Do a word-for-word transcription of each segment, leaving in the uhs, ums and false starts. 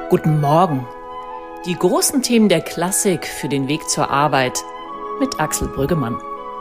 Guten Morgen. Die großen Themen der Klassik für den Weg zur Arbeit mit Axel Brüggemann.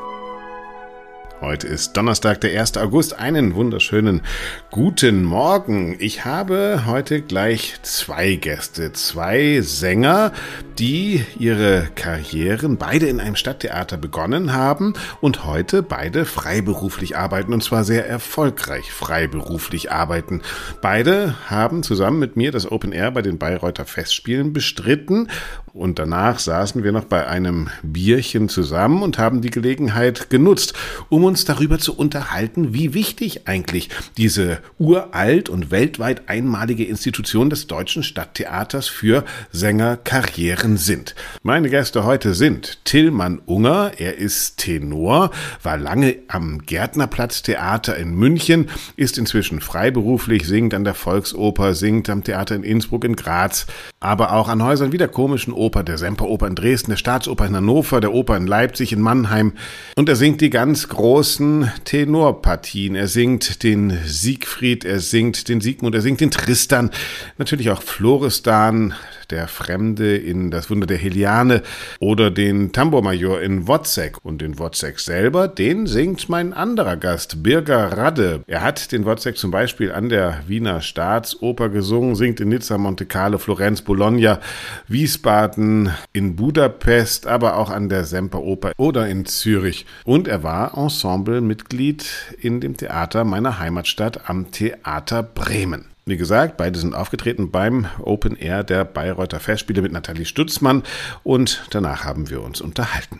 Heute ist Donnerstag, der erster August. Einen wunderschönen guten Morgen. Ich habe heute gleich zwei Gäste, zwei Sänger, die ihre Karrieren beide in einem Stadttheater begonnen haben und heute beide freiberuflich arbeiten, und zwar sehr erfolgreich freiberuflich arbeiten. Beide haben zusammen mit mir das Open Air bei den Bayreuther Festspielen bestritten und danach saßen wir noch bei einem Bierchen zusammen und haben die Gelegenheit genutzt, um uns darüber zu unterhalten, wie wichtig eigentlich diese uralt und weltweit einmalige Institution des Deutschen Stadttheaters für Sängerkarrieren sind. Meine Gäste heute sind Tillmann Unger, er ist Tenor, war lange am Gärtnerplatz-Theater in München, ist inzwischen freiberuflich, singt an der Volksoper, singt am Theater in Innsbruck, in Graz, aber auch an Häusern wie der Komischen Oper, der Semperoper in Dresden, der Staatsoper in Hannover, der Oper in Leipzig, in Mannheim, und er singt die ganz großen Tenorpartien. Er singt den Siegfried, er singt den Siegmund, er singt den Tristan, natürlich auch Florestan, der Fremde in Das Wunder der Heliane, oder den Tambourmajor in Wozzeck. Und den Wozzeck selber, den singt mein anderer Gast, Birger Radde. Er hat den Wozzeck zum Beispiel an der Wiener Staatsoper gesungen, singt in Nizza, Monte Carlo, Florenz, Bologna, Wiesbaden, in Budapest, aber auch an der Semperoper oder in Zürich. Und er war Ensemblemitglied in dem Theater meiner Heimatstadt am Theater Bremen. Wie gesagt, beide sind aufgetreten beim Open Air der Bayreuther Festspiele mit Nathalie Stutzmann und danach haben wir uns unterhalten.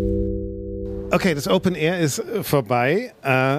Okay, das Open Air ist vorbei.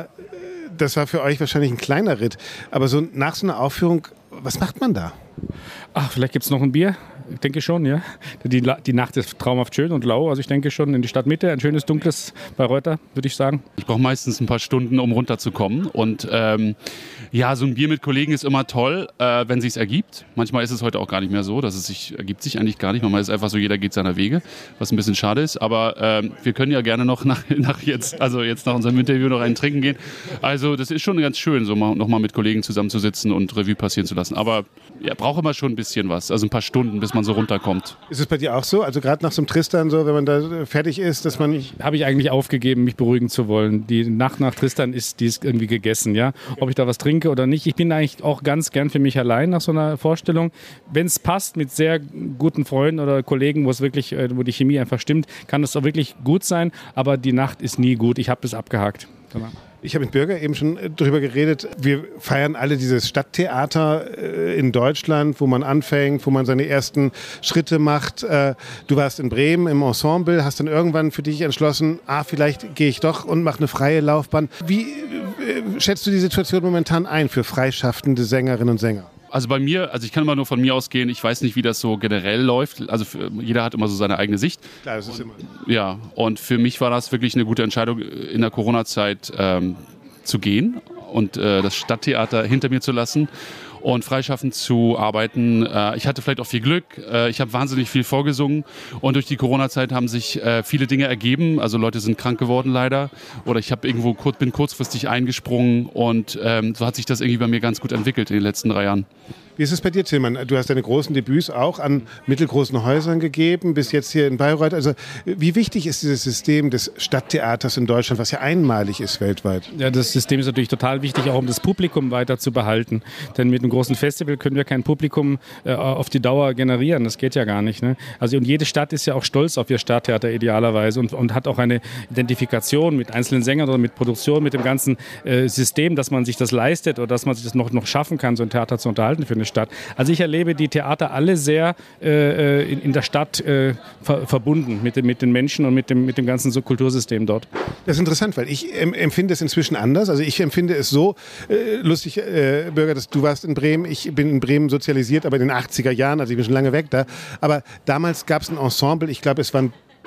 Das war für euch wahrscheinlich ein kleiner Ritt, aber so nach so einer Aufführung, was macht man da? Ach, vielleicht gibt es noch ein Bier. Ich denke schon, ja. Die, die Nacht ist traumhaft schön und lau. Also ich denke schon in die Stadtmitte, ein schönes, dunkles Bayreuther, würde ich sagen. Ich brauche meistens ein paar Stunden, um runterzukommen. Und ähm, ja, so ein Bier mit Kollegen ist immer toll, äh, wenn es sich ergibt. Manchmal ist es heute auch gar nicht mehr so, dass es sich ergibt sich eigentlich gar nicht. Manchmal ist es einfach so, jeder geht seiner Wege, was ein bisschen schade ist. Aber ähm, wir können ja gerne noch nach, nach jetzt, also jetzt nach unserem Interview noch einen trinken gehen. Also das ist schon ganz schön, so mal, noch mal mit Kollegen zusammenzusitzen und Revue passieren zu lassen. Aber ja, braucht immer schon ein bisschen was, also ein paar Stunden, bis man so runterkommt. Ist es bei dir auch so? Also gerade nach so einem Tristan, so, wenn man da fertig ist, dass man nicht... Habe ich eigentlich aufgegeben, mich beruhigen zu wollen. Die Nacht nach Tristan ist, die ist irgendwie gegessen, ja. Ob ich da was trinke oder nicht. Ich bin eigentlich auch ganz gern für mich allein nach so einer Vorstellung. Wenn es passt mit sehr guten Freunden oder Kollegen, wo es wirklich, wo die Chemie einfach stimmt, kann es auch wirklich gut sein. Aber die Nacht ist nie gut. Ich habe das abgehakt. Ich habe mit Birger eben schon drüber geredet. Wir feiern alle dieses Stadttheater in Deutschland, wo man anfängt, wo man seine ersten Schritte macht. Du warst in Bremen im Ensemble, hast dann irgendwann für dich entschlossen, ah, vielleicht gehe ich doch und mache eine freie Laufbahn. Wie schätzt du die Situation momentan ein für freischaffende Sängerinnen und Sänger? Also bei mir, also ich kann immer nur von mir ausgehen, ich weiß nicht, wie das so generell läuft. Also für, jeder hat immer so seine eigene Sicht. Klar, das ist immer. Ja, und für mich war das wirklich eine gute Entscheidung, in der Corona-Zeit ähm, zu gehen und äh, das Stadttheater hinter mir zu lassen und freischaffend zu arbeiten. Ich hatte vielleicht auch viel Glück. Ich habe wahnsinnig viel vorgesungen und durch die Corona-Zeit haben sich viele Dinge ergeben. Also Leute sind krank geworden leider oder ich habe irgendwo kurz, bin kurzfristig eingesprungen und ähm, so hat sich das irgendwie bei mir ganz gut entwickelt in den letzten drei Jahren. Wie ist es bei dir, Tillmann? Du hast deine großen Debüts auch an mittelgroßen Häusern gegeben, bis jetzt hier in Bayreuth. Also wie wichtig ist dieses System des Stadttheaters in Deutschland, was ja einmalig ist weltweit? Ja, das System ist natürlich total wichtig, auch um das Publikum weiter zu behalten. Denn mit einem großen Festival können wir kein Publikum äh, auf die Dauer generieren. Das geht ja gar nicht. Ne? Also und jede Stadt ist ja auch stolz auf ihr Stadttheater idealerweise und, und hat auch eine Identifikation mit einzelnen Sängern oder mit Produktion, mit dem ganzen äh, System, dass man sich das leistet oder dass man sich das noch, noch schaffen kann, so ein Theater zu unterhalten für eine Stadt. Also ich erlebe die Theater alle sehr äh, in, in der Stadt äh, ver, verbunden mit, dem, mit den Menschen und mit dem, mit dem ganzen so Kultursystem dort. Das ist interessant, weil ich ähm, empfinde es inzwischen anders. Also ich empfinde es so, äh, lustig, äh, Birger, dass du warst in Bremen, ich bin in Bremen sozialisiert, aber in den achtziger Jahren, also ich bin schon lange weg da. Aber damals gab es ein Ensemble, ich glaube es waren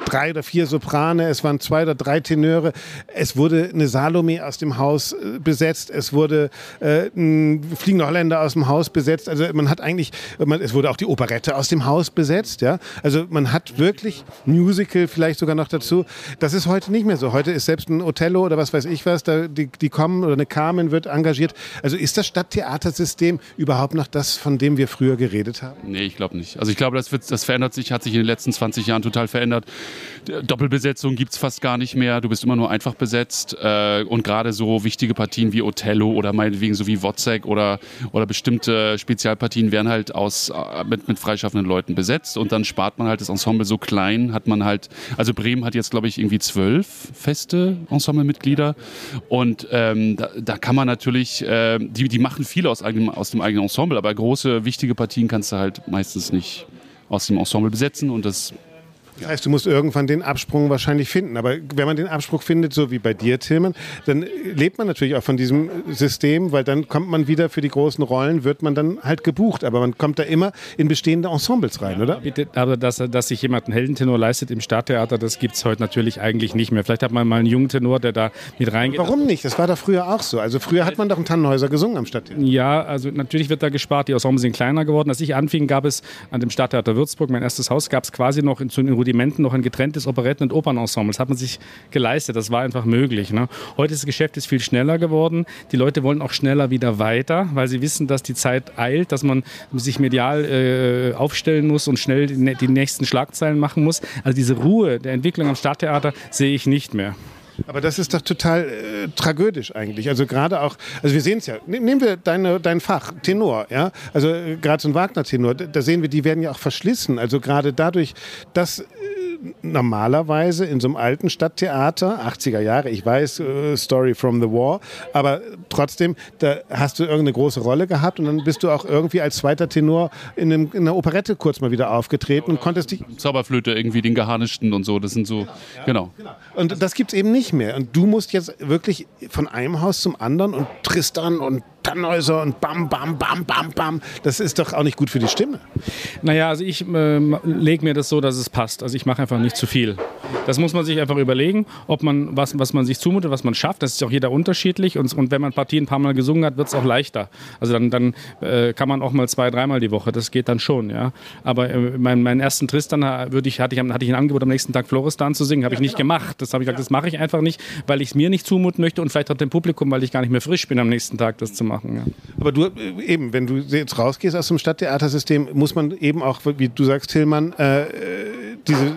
drei oder vier Soprane, es waren zwei oder drei Tenöre, es wurde eine Salome aus dem Haus äh, besetzt, es wurde äh, ein Fliegender Holländer aus dem Haus besetzt, also man hat eigentlich, man, es wurde auch die Operette aus dem Haus besetzt, ja, also man hat wirklich Musical vielleicht sogar noch dazu. Das ist heute nicht mehr so. Heute ist selbst ein Othello oder was weiß ich was, da, die, die kommen oder eine Carmen wird engagiert. Also ist das Stadttheatersystem überhaupt noch das, von dem wir früher geredet haben? Nee, ich glaube nicht. Also ich glaube, das, wird, das verändert sich, hat sich in den letzten zwanzig Jahren total verändert. Doppelbesetzung gibt es fast gar nicht mehr. Du bist immer nur einfach besetzt. Äh, und gerade so wichtige Partien wie Othello oder meinetwegen so wie Wozzeck oder, oder bestimmte Spezialpartien werden halt aus, mit, mit freischaffenden Leuten besetzt. Und dann spart man halt das Ensemble so klein, hat man halt, also Bremen hat jetzt, glaube ich, irgendwie zwölf feste Ensemblemitglieder. Und ähm, da, da kann man natürlich, äh, die, die machen viel aus, eigenem, aus dem eigenen Ensemble, aber große, wichtige Partien kannst du halt meistens nicht aus dem Ensemble besetzen und das... Das heißt, du musst irgendwann den Absprung wahrscheinlich finden. Aber wenn man den Absprung findet, so wie bei dir, Tilman, dann lebt man natürlich auch von diesem System, weil dann kommt man wieder für die großen Rollen, wird man dann halt gebucht. Aber man kommt da immer in bestehende Ensembles rein, oder? Aber dass, dass sich jemand einen Heldentenor leistet im Stadttheater, das gibt es heute natürlich eigentlich nicht mehr. Vielleicht hat man mal einen jungen Tenor, der da mit reingeht. Warum nicht? Das war doch früher auch so. Also früher hat man doch in Tannenhäuser gesungen am Stadttheater. Ja, also natürlich wird da gespart. Die Ensembles sind kleiner geworden. Als ich anfing, gab es an dem Stadttheater Würzburg, mein erstes Haus, gab es quasi noch in, zu den Rudimenten noch ein getrenntes Operetten- und Opernensemble. Das hat man sich geleistet. Das war einfach möglich. Ne? Heute ist das Geschäft ist viel schneller geworden. Die Leute wollen auch schneller wieder weiter, weil sie wissen, dass die Zeit eilt, dass man sich medial äh, aufstellen muss und schnell die, die nächsten Schlagzeilen machen muss. Also diese Ruhe der Entwicklung am Stadttheater sehe ich nicht mehr. Aber das ist doch total äh, tragödisch eigentlich. Also gerade auch, also wir sehen es ja, nehmen wir deine, dein Fach, Tenor, ja, also äh, gerade so ein Wagner-Tenor, da sehen wir, die werden ja auch verschlissen. Also gerade dadurch, dass äh, normalerweise in so einem alten Stadttheater, achtziger Jahre, ich weiß, äh, Story from the War, aber trotzdem, da hast du irgendeine große Rolle gehabt und dann bist du auch irgendwie als zweiter Tenor in, einem, in einer Operette kurz mal wieder aufgetreten und konntest dich... Zauberflöte, irgendwie den Geharnischten und so, das sind so, ja, genau. genau. Und das gibt's eben nicht mehr. Und du musst jetzt wirklich von einem Haus zum anderen und Tristan und Tannhäuser und bam, bam, bam, bam, bam. Das ist doch auch nicht gut für die Stimme. Naja, also ich äh, lege mir das so, dass es passt. Also ich mache einfach nicht zu viel. Das muss man sich einfach überlegen, ob man was, was man sich zumutet, was man schafft. Das ist auch jeder unterschiedlich. Und, und wenn man Partien ein paar Mal gesungen hat, wird es auch leichter. Also dann, dann äh, kann man auch mal zwei, dreimal die Woche. Das geht dann schon, ja. Aber äh, mein, meinen ersten Tristan würde ich, hatte, ich, hatte ich ein Angebot, am nächsten Tag Florestan zu singen. Habe ich nicht gemacht. Das habe ich gesagt, das mache ich einfach nicht, weil ich es mir nicht zumuten möchte und vielleicht auch dem Publikum, weil ich gar nicht mehr frisch bin, am nächsten Tag das zu machen. Ja. Aber du, eben, wenn du jetzt rausgehst aus dem Stadttheatersystem, muss man eben auch, wie du sagst, Tilman, äh, diese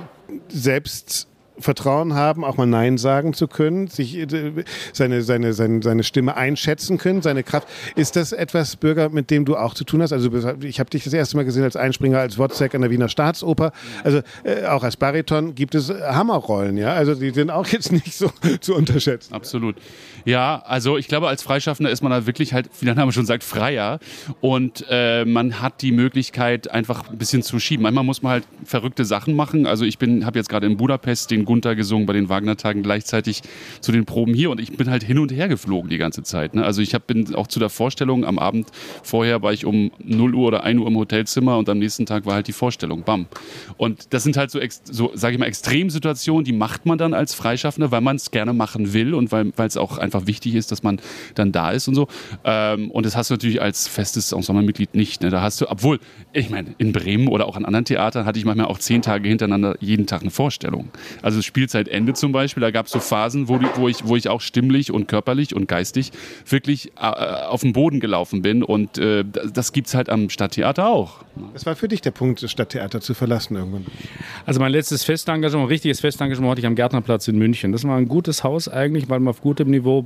Selbstvertrauen haben, auch mal Nein sagen zu können, sich äh, seine, seine, seine, seine Stimme einschätzen können, seine Kraft. Ist das etwas, Bürger, mit dem du auch zu tun hast? Also ich habe dich das erste Mal gesehen als Einspringer, als Wozzeck an der Wiener Staatsoper. Also äh, auch als Bariton gibt es Hammerrollen, ja? Also die sind auch jetzt nicht so zu unterschätzen. Absolut. Ja, also ich glaube, als Freischaffender ist man da wirklich halt, wie der Name schon sagt, freier und äh, man hat die Möglichkeit, einfach ein bisschen zu schieben. Manchmal muss man halt verrückte Sachen machen. Also ich bin, habe jetzt gerade in Budapest den Gunther gesungen bei den Wagner-Tagen gleichzeitig zu den Proben hier und ich bin halt hin und her geflogen die ganze Zeit. Ne? Also ich hab, bin auch zu der Vorstellung am Abend vorher war ich um null Uhr oder ein Uhr im Hotelzimmer und am nächsten Tag war halt die Vorstellung. Bam. Und das sind halt so, so sage ich mal, Extremsituationen, die macht man dann als Freischaffender, weil man es gerne machen will und weil es auch einfach wichtig ist, dass man dann da ist und so. Ähm, und das hast du natürlich als festes Ensemblemitglied nicht. Ne? Da hast du, obwohl, ich meine, in Bremen oder auch an anderen Theatern hatte ich manchmal auch zehn Tage hintereinander jeden Tag eine Vorstellung. Also Spielzeitende zum Beispiel, da gab es so Phasen, wo, die, wo, ich, wo ich auch stimmlich und körperlich und geistig wirklich äh, auf den Boden gelaufen bin und äh, das gibt es halt am Stadttheater auch. Was war für dich der Punkt, das Stadttheater zu verlassen irgendwann? Also mein letztes Festengagement, richtiges Festengagement hatte ich am Gärtnerplatz in München. Das war ein gutes Haus eigentlich, weil man auf gutem Niveau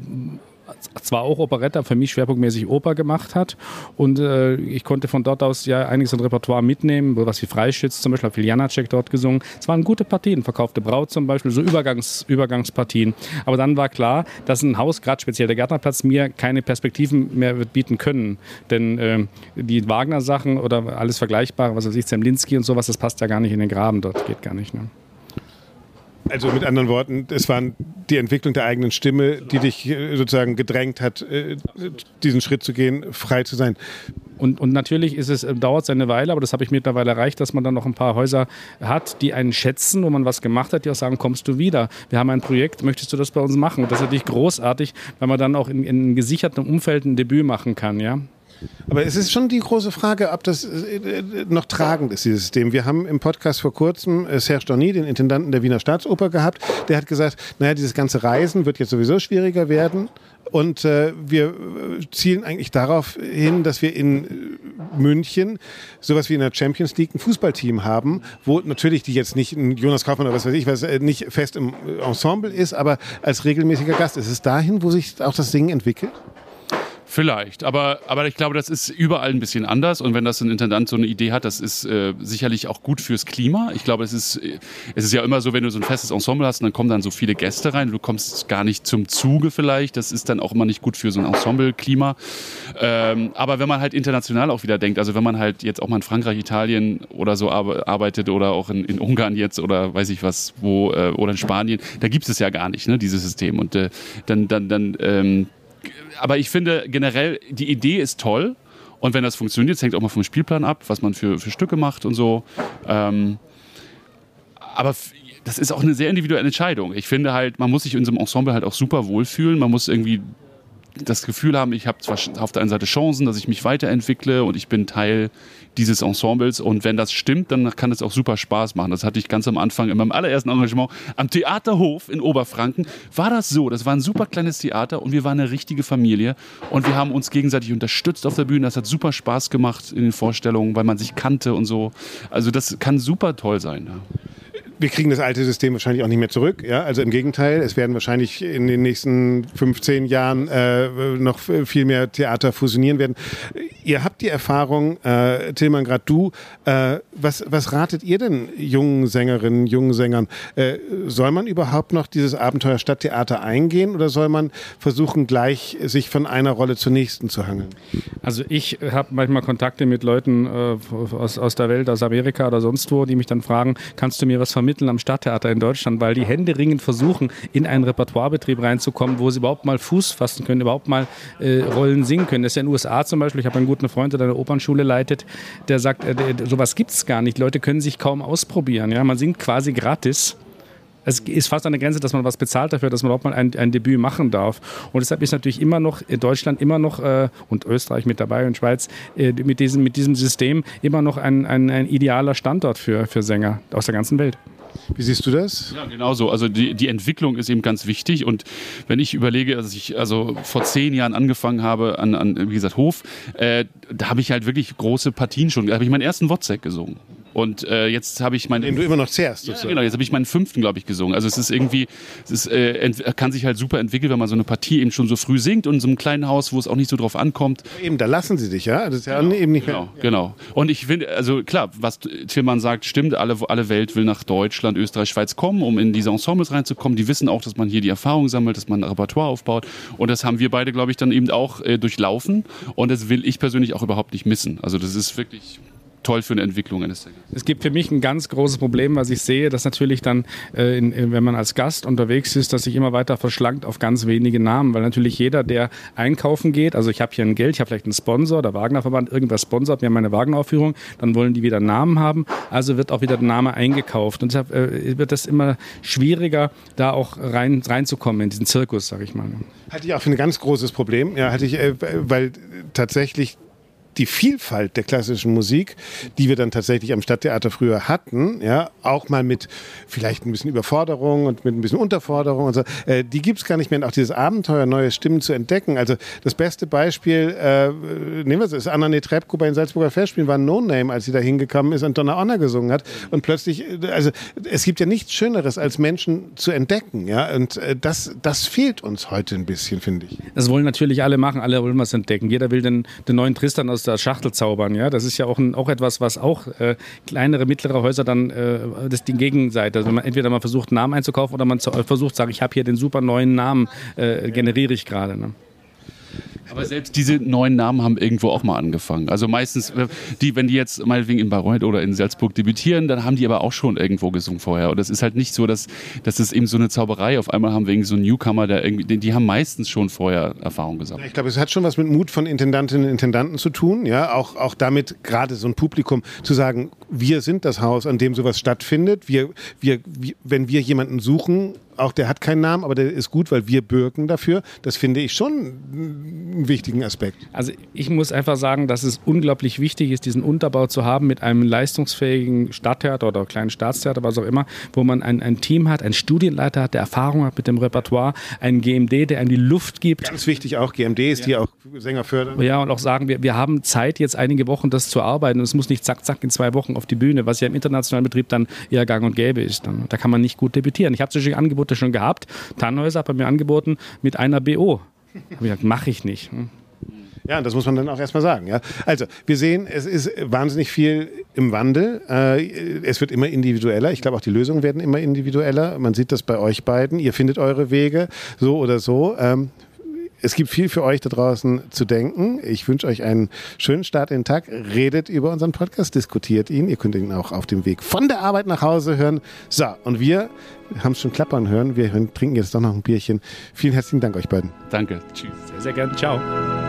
zwar auch Operette, für mich schwerpunktmäßig Oper gemacht hat und äh, ich konnte von dort aus ja einiges an Repertoire mitnehmen, was wie Freischütz zum Beispiel, habe viel Janacek dort gesungen. Es waren gute Partien, Verkaufte Braut zum Beispiel, so Übergangs, Übergangspartien. Aber dann war klar, dass ein Haus, gerade speziell der Gärtnerplatz, mir keine Perspektiven mehr wird bieten können. Denn äh, die Wagner-Sachen oder alles Vergleichbare, was weiß ich, Zemlinski und sowas, das passt ja gar nicht in den Graben dort, geht gar nicht. Ne? Also mit anderen Worten, es war die Entwicklung der eigenen Stimme, die dich sozusagen gedrängt hat, diesen Schritt zu gehen, frei zu sein. Und, und natürlich ist es, dauert es eine Weile, aber das habe ich mittlerweile erreicht, dass man dann noch ein paar Häuser hat, die einen schätzen, wo man was gemacht hat, die auch sagen, kommst du wieder? Wir haben ein Projekt, möchtest du das bei uns machen? Und das ist natürlich großartig, weil man dann auch in, in einem gesicherten Umfeld ein Debüt machen kann, ja. Aber es ist schon die große Frage, ob das noch tragend ist, dieses System. Wir haben im Podcast vor kurzem Serge Dorny, den Intendanten der Wiener Staatsoper, gehabt. Der hat gesagt, naja, dieses ganze Reisen wird jetzt sowieso schwieriger werden. Und äh, wir zielen eigentlich darauf hin, dass wir in München sowas wie in der Champions League ein Fußballteam haben, wo natürlich die jetzt nicht ein Jonas Kaufmann oder was weiß ich, was nicht fest im Ensemble ist, aber als regelmäßiger Gast. Ist es dahin, wo sich auch das Singen entwickelt? Vielleicht, aber, aber ich glaube, das ist überall ein bisschen anders und wenn das ein Intendant so eine Idee hat, das ist äh, sicherlich auch gut fürs Klima. Ich glaube, es ist, es ist ja immer so, wenn du so ein festes Ensemble hast und dann kommen dann so viele Gäste rein, du kommst gar nicht zum Zuge vielleicht, das ist dann auch immer nicht gut für so ein Ensemble-Klima. Ähm, aber wenn man halt international auch wieder denkt, also wenn man halt jetzt auch mal in Frankreich, Italien oder so arbeitet oder auch in, in Ungarn jetzt oder weiß ich was, wo, äh, oder in Spanien, da gibt es ja gar nicht, ne, dieses System und äh, dann, dann, dann ähm, aber ich finde generell, die Idee ist toll und wenn das funktioniert, das hängt auch mal vom Spielplan ab, was man für, für Stücke macht und so. Ähm, aber f- das ist auch eine sehr individuelle Entscheidung. Ich finde halt, man muss sich in so einem Ensemble halt auch super wohlfühlen. Man muss irgendwie das Gefühl haben, ich habe zwar auf der einen Seite Chancen, dass ich mich weiterentwickle und ich bin Teil dieses Ensembles und wenn das stimmt, dann kann es auch super Spaß machen. Das hatte ich ganz am Anfang in meinem allerersten Engagement am Theaterhof in Oberfranken. War das so, das war ein super kleines Theater und wir waren eine richtige Familie und wir haben uns gegenseitig unterstützt auf der Bühne. Das hat super Spaß gemacht in den Vorstellungen, weil man sich kannte und so. Also das kann super toll sein. Ja. Wir kriegen das alte System wahrscheinlich auch nicht mehr zurück. Ja? Also im Gegenteil, es werden wahrscheinlich in den nächsten fünfzehn Jahren äh, noch viel mehr Theater fusionieren werden. Ihr habt die Erfahrung, äh, Tilman, gerade du, äh, was, was ratet ihr denn jungen Sängerinnen, jungen Sängern? Äh, soll man überhaupt noch dieses Abenteuer Stadttheater eingehen oder soll man versuchen, gleich sich von einer Rolle zur nächsten zu hangeln? Also ich habe manchmal Kontakte mit Leuten äh, aus, aus der Welt, aus Amerika oder sonst wo, die mich dann fragen, kannst du mir was vermitteln am Stadttheater in Deutschland, weil die händeringend versuchen, in einen Repertoirebetrieb reinzukommen, wo sie überhaupt mal Fuß fassen können, überhaupt mal äh, Rollen singen können. Das ist ja in den U S A zum Beispiel, ich habe einen guten Freund, der eine Opernschule leitet, der sagt, äh, der, sowas gibt es gar nicht. Leute können sich kaum ausprobieren. Ja? Man singt quasi gratis. Es ist fast an der Grenze, dass man was bezahlt dafür, dass man überhaupt mal ein, ein Debüt machen darf. Und deshalb ist natürlich immer noch in Deutschland immer noch äh, und Österreich mit dabei und Schweiz äh, mit, diesem, mit diesem System immer noch ein, ein, ein idealer Standort für, für Sänger aus der ganzen Welt. Wie siehst du das? Ja, genau so. Also die, die Entwicklung ist eben ganz wichtig. Und wenn ich überlege, dass ich also vor zehn Jahren angefangen habe an, an wie gesagt, Hof, äh, da habe ich halt wirklich große Partien schon, da habe ich meinen ersten Wozzeck gesungen. Und äh, jetzt habe ich meinen... Den du immer noch zehrst. Ja, genau, jetzt habe ich meinen fünften, glaube ich, gesungen. Also es ist irgendwie, es ist, äh, ent- kann sich halt super entwickeln, wenn man so eine Partie eben schon so früh singt und in so einem kleinen Haus, wo es auch nicht so drauf ankommt. Eben, da lassen sie dich, ja? Das ist ja Genau, eben nicht genau, mehr. genau. Und ich finde, also klar, was Tilman sagt, stimmt, alle, alle Welt will nach Deutschland, Österreich, Schweiz kommen, um in diese Ensembles reinzukommen. Die wissen auch, dass man hier die Erfahrung sammelt, dass man ein Repertoire aufbaut. Und das haben wir beide, glaube ich, dann eben auch äh, durchlaufen. Und das will ich persönlich auch überhaupt nicht missen. Also das ist wirklich toll für eine Entwicklung eines Sängers. Es gibt für mich ein ganz großes Problem, was ich sehe, dass natürlich dann, äh, in, in, wenn man als Gast unterwegs ist, dass sich immer weiter verschlankt auf ganz wenige Namen, weil natürlich jeder, der einkaufen geht, also ich habe hier ein Geld, ich habe vielleicht einen Sponsor, der Wagner-Verband, irgendwas sponsert mir meine Wagner-Aufführung, dann wollen die wieder Namen haben, also wird auch wieder der Name eingekauft und deshalb äh, wird das immer schwieriger, da auch rein, reinzukommen in diesen Zirkus, sag ich mal. Halte ich auch für ein ganz großes Problem, ja, hatte ich, äh, weil tatsächlich die Vielfalt der klassischen Musik, die wir dann tatsächlich am Stadttheater früher hatten, ja, auch mal mit vielleicht ein bisschen Überforderung und mit ein bisschen Unterforderung und so, äh, die gibt's gar nicht mehr. Und auch dieses Abenteuer, neue Stimmen zu entdecken. Also das beste Beispiel, äh, nehmen wir es, ist Anna Netrebko bei den Salzburger Festspielen, war ein No-Name, als sie da hingekommen ist und Donna Honor gesungen hat. Und plötzlich, also es gibt ja nichts Schöneres, als Menschen zu entdecken, ja, und äh, das, das fehlt uns heute ein bisschen, finde ich. Das wollen natürlich alle machen, alle wollen was entdecken. Jeder will den, den neuen Tristan aus der Schachtel zaubern, ja. Das ist ja auch, ein, auch etwas, was auch äh, kleinere, mittlere Häuser dann, äh, das ist die Gegenseite. Also man, entweder man versucht, einen Namen einzukaufen oder man zu, versucht, sagt, ich habe hier den super neuen Namen, äh, generiere ich gerade. Ne? Aber selbst diese neuen Namen haben irgendwo auch mal angefangen. Also meistens, die, wenn die jetzt meinetwegen in Bayreuth oder in Salzburg debütieren, dann haben die aber auch schon irgendwo gesungen vorher. Und es ist halt nicht so, dass, dass es eben so eine Zauberei, auf einmal haben wir irgendwie so einen Newcomer, der irgendwie, die, die haben meistens schon vorher Erfahrung gesammelt. Ich glaube, es hat schon was mit Mut von Intendantinnen und Intendanten zu tun, ja, auch, auch damit gerade so ein Publikum zu sagen, wir sind das Haus, an dem sowas stattfindet. Wir, wir, wir, wenn wir jemanden suchen, auch der hat keinen Namen, aber der ist gut, weil wir bürgen dafür. Das finde ich schon einen wichtigen Aspekt. Also ich muss einfach sagen, dass es unglaublich wichtig ist, diesen Unterbau zu haben mit einem leistungsfähigen Stadttheater oder kleinen Staatstheater, was auch immer, wo man ein, ein Team hat, einen Studienleiter hat, der Erfahrung hat mit dem Repertoire, einen G M D, der einem die Luft gibt. Ganz wichtig auch G M Ds, ja. Die auch Sänger fördern. Ja, und auch sagen, wir, wir haben Zeit, jetzt einige Wochen das zu arbeiten. Und es muss nicht zack, zack in zwei Wochen auf die Bühne, was ja im internationalen Betrieb dann eher gang und gäbe ist. Dann, da kann man nicht gut debütieren. Ich habe solche Angebote schon gehabt. Tannhäuser hat bei mir angeboten mit einer B O. Habe ich gesagt, mache ich nicht. Ja, das muss man dann auch erstmal sagen. Ja. Also, wir sehen, es ist wahnsinnig viel im Wandel. Äh, es wird immer individueller. Ich glaube, auch die Lösungen werden immer individueller. Man sieht das bei euch beiden. Ihr findet eure Wege, so oder so. Ähm, Es gibt viel für euch da draußen zu denken. Ich wünsche euch einen schönen Start in den Tag. Redet über unseren Podcast, diskutiert ihn. Ihr könnt ihn auch auf dem Weg von der Arbeit nach Hause hören. So, und wir haben es schon klappern hören. Wir trinken jetzt doch noch ein Bierchen. Vielen herzlichen Dank euch beiden. Danke. Tschüss. Sehr, sehr gerne. Ciao.